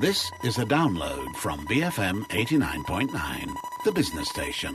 This is a download from BFM 89.9, the business station.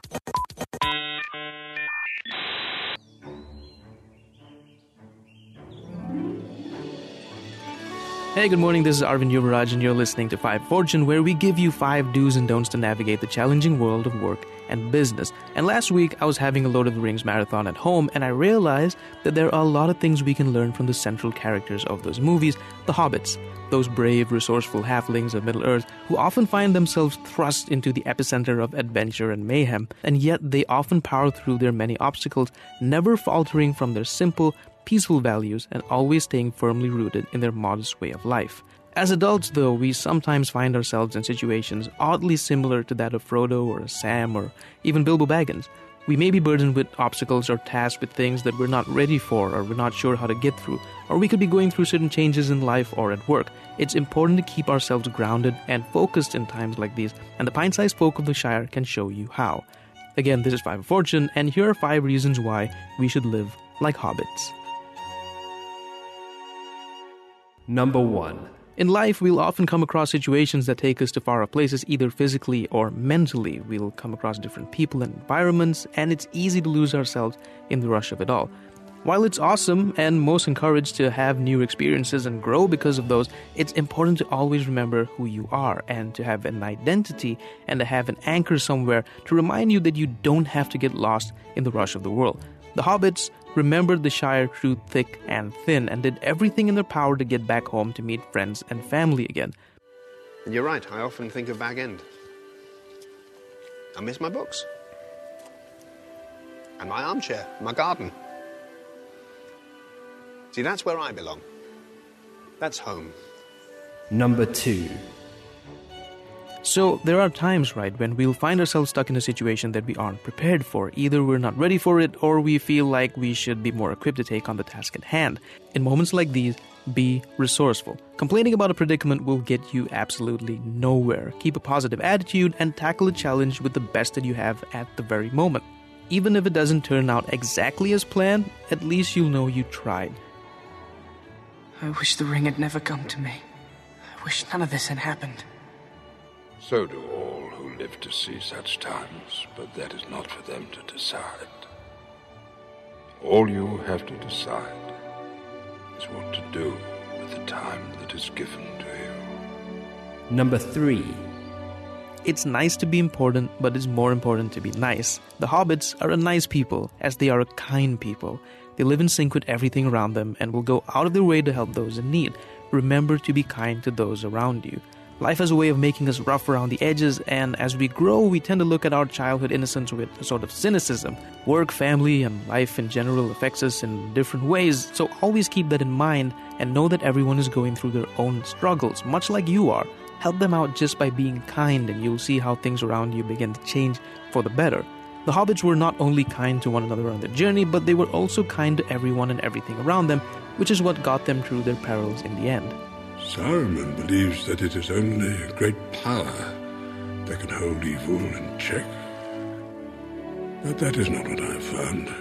Hey, good morning. This is Arvind Yuvaraj, and you're listening to 5 Fortune, where we give you 5 do's and don'ts to navigate the challenging world of work and business. And last week, I was having a Lord of the Rings marathon at home, and I realized that there are a lot of things we can learn from the central characters of those movies, the hobbits, those brave, resourceful halflings of Middle-earth who often find themselves thrust into the epicenter of adventure and mayhem, and yet they often power through their many obstacles, never faltering from their simple, peaceful values and always staying firmly rooted in their modest way of life. As adults, though, we sometimes find ourselves in situations oddly similar to that of Frodo or Sam or even Bilbo Baggins. We may be burdened with obstacles or tasked with things that we're not ready for or we're not sure how to get through, or we could be going through certain changes in life or at work. It's important to keep ourselves grounded and focused in times like these, and the pint-sized folk of the Shire can show you how. Again, this is 5 Fortune, and here are 5 reasons why we should live like hobbits. Number 1. In life, we'll often come across situations that take us to far off places, either physically or mentally. We'll come across different people and environments, and it's easy to lose ourselves in the rush of it all. While it's awesome and most encouraged to have new experiences and grow because of those, it's important to always remember who you are and to have an identity and to have an anchor somewhere to remind you that you don't have to get lost in the rush of the world. The hobbits remembered the Shire through thick and thin and did everything in their power to get back home to meet friends and family again. And you're right, I often think of Bag End. I miss my books. And my armchair, my garden. See, that's where I belong. That's home. Number 2. So there are times, right, when we'll find ourselves stuck in a situation that we aren't prepared for. Either we're not ready for it or we feel like we should be more equipped to take on the task at hand. In moments like these, be resourceful. Complaining about a predicament will get you absolutely nowhere. Keep a positive attitude and tackle a challenge with the best that you have at the very moment. Even if it doesn't turn out exactly as planned, at least you'll know you tried. I wish the ring had never come to me. I wish none of this had happened. So do all who live to see such times, but that is not for them to decide. All you have to decide is what to do with the time that is given to you. Number 3. It's nice to be important, but it's more important to be nice. The hobbits are a nice people, as they are a kind people. They live in sync with everything around them and will go out of their way to help those in need. Remember to be kind to those around you. Life has a way of making us rough around the edges, and as we grow, we tend to look at our childhood innocence with a sort of cynicism. Work, family, and life in general affects us in different ways, so always keep that in mind and know that everyone is going through their own struggles, much like you are. Help them out just by being kind, and you'll see how things around you begin to change for the better. The hobbits were not only kind to one another on their journey, but they were also kind to everyone and everything around them, which is what got them through their perils in the end. Saruman believes that it is only a great power that can hold evil in check. But that is not what I have found.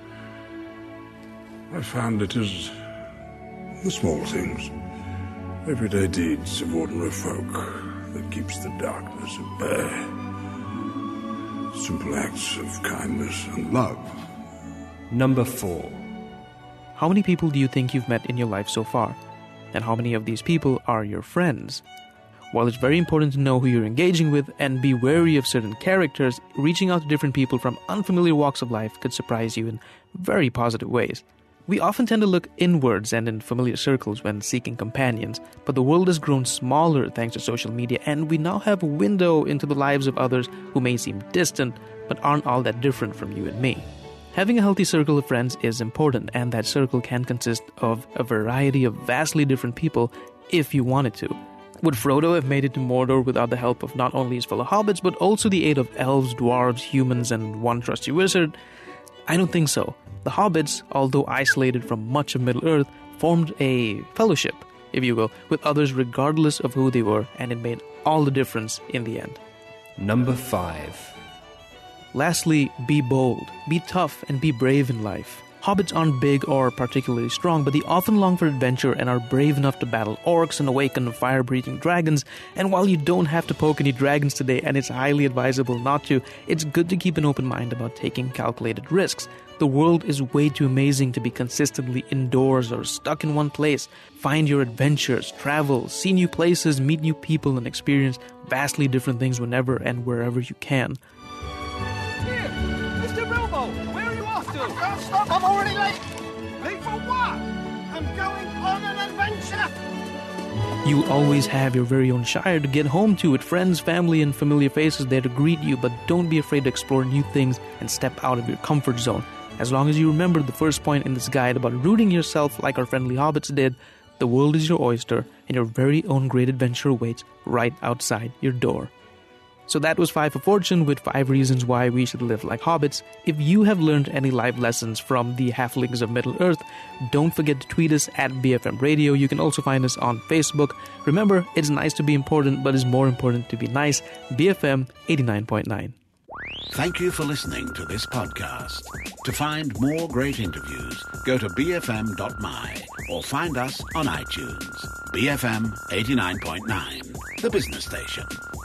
I found it is the small things, everyday deeds of ordinary folk that keeps the darkness at bay. Simple acts of kindness and love. Number 4. How many people do you think you've met in your life so far? And how many of these people are your friends? While it's very important to know who you're engaging with and be wary of certain characters, reaching out to different people from unfamiliar walks of life could surprise you in very positive ways. We often tend to look inwards and in familiar circles when seeking companions, but the world has grown smaller thanks to social media, and we now have a window into the lives of others who may seem distant, but aren't all that different from you and me. Having a healthy circle of friends is important, and that circle can consist of a variety of vastly different people if you wanted to. Would Frodo have made it to Mordor without the help of not only his fellow hobbits, but also the aid of elves, dwarves, humans, and one trusty wizard? I don't think so. The hobbits, although isolated from much of Middle-earth, formed a fellowship, if you will, with others regardless of who they were, and it made all the difference in the end. Number 5. Lastly, be bold, be tough, and be brave in life. Hobbits aren't big or particularly strong, but they often long for adventure and are brave enough to battle orcs and awaken fire-breathing dragons. And while you don't have to poke any dragons today, and it's highly advisable not to, it's good to keep an open mind about taking calculated risks. The world is way too amazing to be consistently indoors or stuck in one place. Find your adventures, travel, see new places, meet new people, and experience vastly different things whenever and wherever you can. Here, Mr. Bilbo, where are you off to? I can't stop, I'm already late. Late for what? I'm going on an adventure. You'll always have your very own Shire to get home to, with friends, family, and familiar faces there to greet you, but don't be afraid to explore new things and step out of your comfort zone. As long as you remember the first point in this guide about rooting yourself like our friendly hobbits did, the world is your oyster, and your very own great adventure awaits right outside your door. So that was 5 for Fortune, with 5 reasons why we should live like hobbits. If you have learned any life lessons from the halflings of Middle-earth, don't forget to tweet us at BFM Radio. You can also find us on Facebook. Remember, it's nice to be important, but it's more important to be nice. BFM 89.9. Thank you for listening to this podcast. To find more great interviews, go to bfm.my or find us on iTunes. BFM 89.9, the business station.